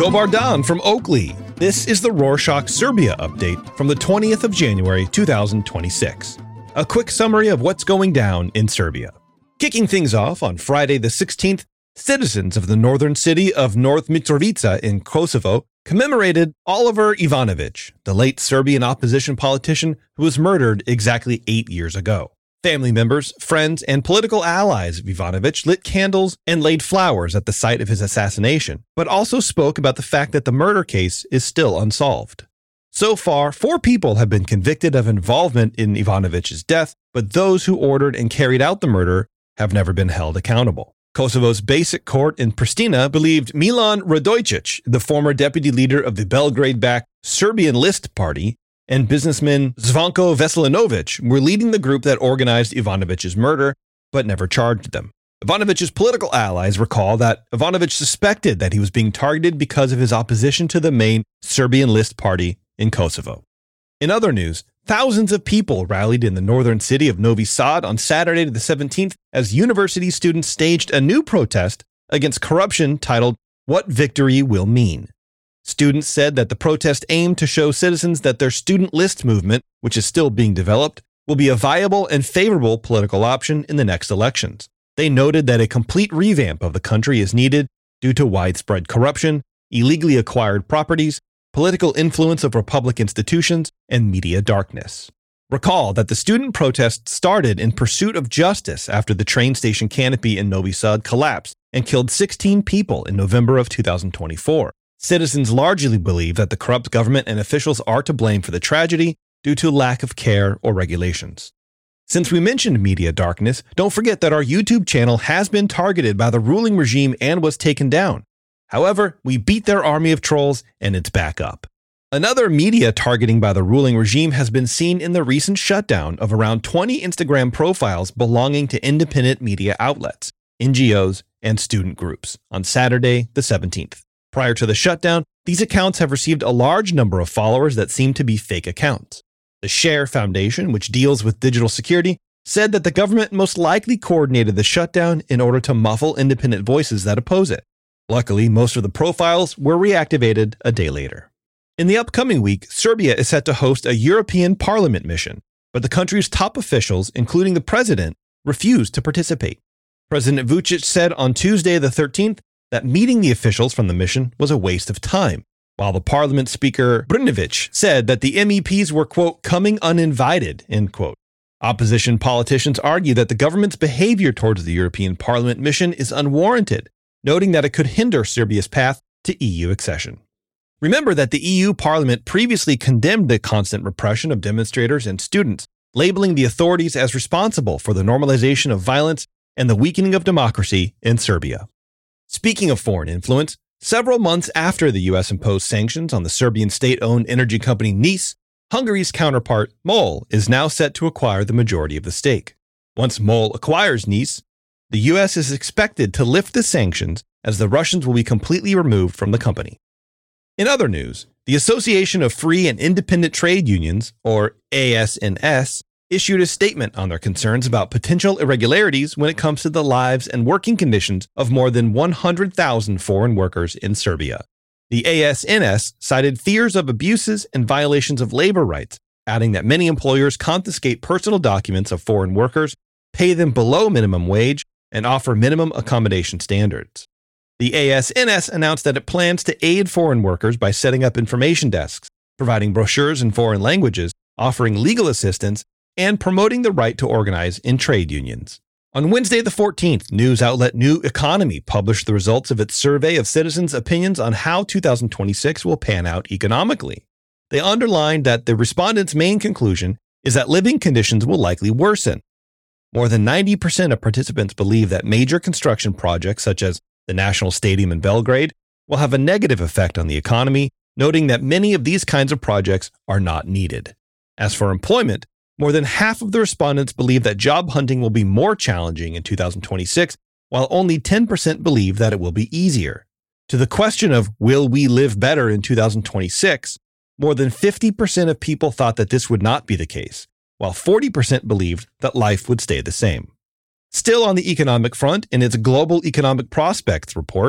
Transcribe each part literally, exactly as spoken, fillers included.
Dobar Dan from Oakley. This is the Rorschach Serbia update from the twentieth of January two thousand twenty-six. A quick summary of what's going down in Serbia. Kicking things off on Friday the sixteenth, citizens of the northern city of North Mitrovica in Kosovo commemorated Oliver Ivanovic, the late Serbian opposition politician who was murdered exactly eight years ago. Family members, friends, and political allies of Ivanovic lit candles and laid flowers at the site of his assassination, but also spoke about the fact that the murder case is still unsolved. So far, four people have been convicted of involvement in Ivanovic's death, but those who ordered and carried out the murder have never been held accountable. Kosovo's basic court in Pristina believed Milan Radojic, the former deputy leader of the Belgrade-backed Serbian List Party, and businessman Zvonko Veselinovic were leading the group that organized Ivanovic's murder, but never charged them. Ivanovic's political allies recall that Ivanovic suspected that he was being targeted because of his opposition to the main Serbian List Party in Kosovo. In other news, thousands of people rallied in the northern city of Novi Sad on Saturday the seventeenth as university students staged a new protest against corruption titled "What Victory Will Mean." Students said that the protest aimed to show citizens that their student list movement, which is still being developed, will be a viable and favorable political option in the next elections. They noted that a complete revamp of the country is needed due to widespread corruption, illegally acquired properties, political influence of republic institutions, and media darkness. Recall that the student protest started in pursuit of justice after the train station canopy in Novi Sad collapsed and killed sixteen people in November of two thousand twenty-four. Citizens largely believe that the corrupt government and officials are to blame for the tragedy due to lack of care or regulations. Since we mentioned media darkness, don't forget that our YouTube channel has been targeted by the ruling regime and was taken down. However, we beat their army of trolls and it's back up. Another media targeting by the ruling regime has been seen in the recent shutdown of around twenty Instagram profiles belonging to independent media outlets, N G Os, and student groups on Saturday the seventeenth. Prior to the shutdown, these accounts have received a large number of followers that seem to be fake accounts. The Share Foundation, which deals with digital security, said that the government most likely coordinated the shutdown in order to muffle independent voices that oppose it. Luckily, most of the profiles were reactivated a day later. In the upcoming week, Serbia is set to host a European Parliament mission, but the country's top officials, including the president, refused to participate. President Vučić said on Tuesday the thirteenth that meeting the officials from the mission was a waste of time, while the Parliament Speaker Brnjević said that the M E Ps were, quote, coming uninvited, end quote. Opposition politicians argue that the government's behavior towards the European Parliament mission is unwarranted, noting that it could hinder Serbia's path to E U accession. Remember that the E U Parliament previously condemned the constant repression of demonstrators and students, labeling the authorities as responsible for the normalization of violence and the weakening of democracy in Serbia. Speaking of foreign influence, several months after the U S imposed sanctions on the Serbian state-owned energy company NIS, Hungary's counterpart, MOL, is now set to acquire the majority of the stake. Once MOL acquires NIS, the U S is expected to lift the sanctions as the Russians will be completely removed from the company. In other news, the Association of Free and Independent Trade Unions, or A S N S, issued a statement on their concerns about potential irregularities when it comes to the lives and working conditions of more than one hundred thousand foreign workers in Serbia. The A S N S cited fears of abuses and violations of labor rights, adding that many employers confiscate personal documents of foreign workers, pay them below minimum wage, and offer minimum accommodation standards. The A S N S announced that it plans to aid foreign workers by setting up information desks, providing brochures in foreign languages, offering legal assistance, and promoting the right to organize in trade unions. On Wednesday the fourteenth, news outlet New Economy published the results of its survey of citizens' opinions on how two thousand twenty-six will pan out economically. They underlined that the respondents' main conclusion is that living conditions will likely worsen. More than ninety percent of participants believe that major construction projects such as the National Stadium in Belgrade will have a negative effect on the economy, noting that many of these kinds of projects are not needed. As for employment, more than half of the respondents believe that job hunting will be more challenging in two thousand twenty-six, while only ten percent believe that it will be easier. To the question of will we live better in two thousand twenty-six, more than fifty percent of people thought that this would not be the case, while forty percent believed that life would stay the same. Still on the economic front, in its Global Economic Prospects report,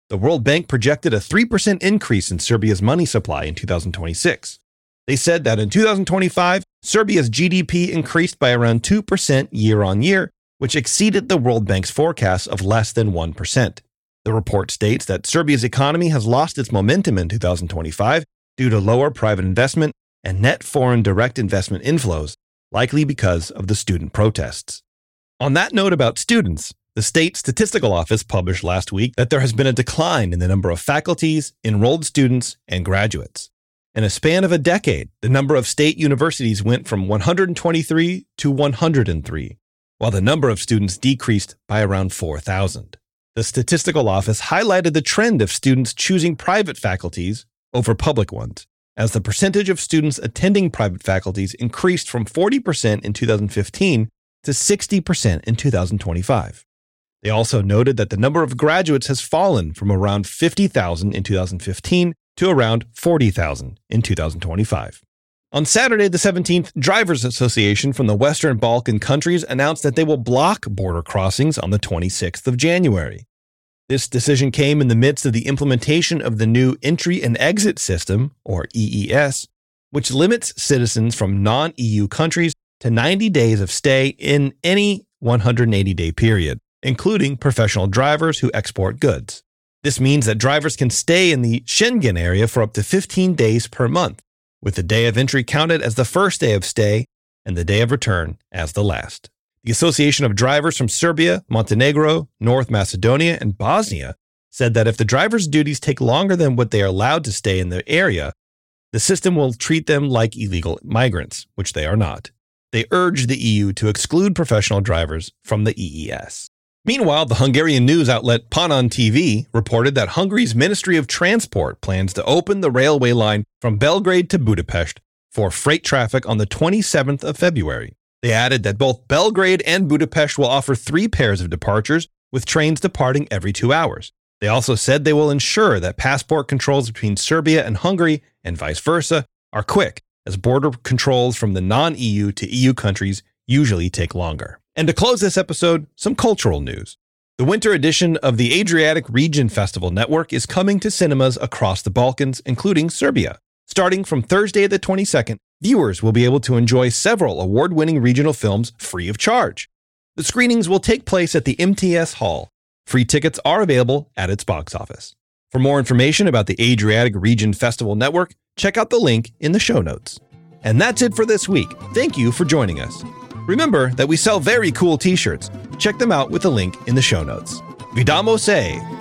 The World Bank projected a three percent increase in Serbia's money supply in two thousand twenty-six. They said that in two thousand twenty-five, Serbia's G D P increased by around two percent year on year, which exceeded the World Bank's forecast of less than one percent. The report states that Serbia's economy has lost its momentum in two thousand twenty-five due to lower private investment and net foreign direct investment inflows, likely because of the student protests. On that note about students, the State Statistical Office published last week that there has been a decline in the number of faculties, enrolled students, and graduates. In a span of a decade, the number of state universities went from one hundred twenty-three to one hundred three, while the number of students decreased by around four thousand. The Statistical Office highlighted the trend of students choosing private faculties over public ones, as the percentage of students attending private faculties increased from forty percent in two thousand fifteen to sixty percent in two thousand twenty-five. They also noted that the number of graduates has fallen from around fifty thousand in two thousand fifteen to around forty thousand in two thousand twenty-five. On Saturday the seventeenth, Drivers Association from the Western Balkan countries announced that they will block border crossings on the twenty-sixth of January. This decision came in the midst of the implementation of the new Entry and Exit System, or E E S, which limits citizens from non-E U countries to ninety days of stay in any one hundred eighty day period, including professional drivers who export goods. This means that drivers can stay in the Schengen area for up to fifteen days per month, with the day of entry counted as the first day of stay and the day of return as the last. The Association of Drivers from Serbia, Montenegro, North Macedonia, and Bosnia said that if the driver's duties take longer than what they are allowed to stay in the area, the system will treat them like illegal migrants, which they are not. They urged the E U to exclude professional drivers from the E E S. Meanwhile, the Hungarian news outlet Panon T V reported that Hungary's Ministry of Transport plans to open the railway line from Belgrade to Budapest for freight traffic on the twenty-seventh of February. They added that both Belgrade and Budapest will offer three pairs of departures, with trains departing every two hours. They also said they will ensure that passport controls between Serbia and Hungary, and vice versa, are quick, as border controls from the non-E U to E U countries usually take longer. And to close this episode, some cultural news. The winter edition of the Adriatic Region Festival Network is coming to cinemas across the Balkans, including Serbia. Starting from Thursday the twenty-second, viewers will be able to enjoy several award-winning regional films free of charge. The screenings will take place at the M T S Hall. Free tickets are available at its box office. For more information about the Adriatic Region Festival Network, check out the link in the show notes. And that's it for this week. Thank you for joining us. Remember that we sell very cool t-shirts. Check them out with the link in the show notes. Vidamo se!